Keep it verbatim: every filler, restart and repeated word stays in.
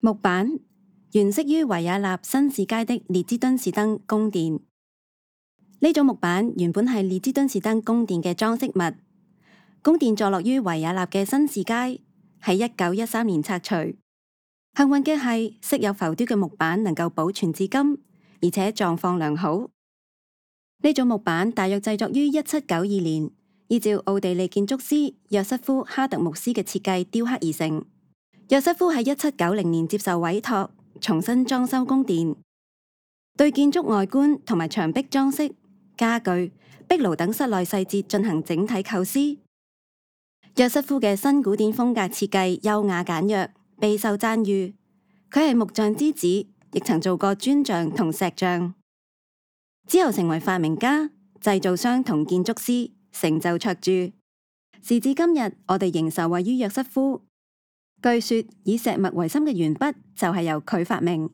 木板原式於維也納新市街的列支敦士登宮殿。呢種木板原本係列支敦士登宮殿嘅裝飾物。宮殿坐落於維也納嘅新市街，喺一九一三年拆除。幸運嘅係，飾有浮雕嘅木板能夠保存至今，而且狀況良好。呢種木板大約製作於一七九二年，依照奧地利建築師約瑟夫·哈特姆斯嘅設計雕刻而成。約瑟夫喺一七九零年接受委託，重新裝修宮殿，對建築外觀同埋牆壁裝飾、家具、壁爐等室內細節進行整體構思。約瑟夫嘅新古典風格設計優雅簡約，備受讚譽。佢係木匠之子，亦曾做過磚匠同石匠，之後成為發明家、製造商同建築師，成就卓著。時至今日，我哋仍受惠於約瑟夫。據說以石墨為芯嘅鉛筆就係由佢發明。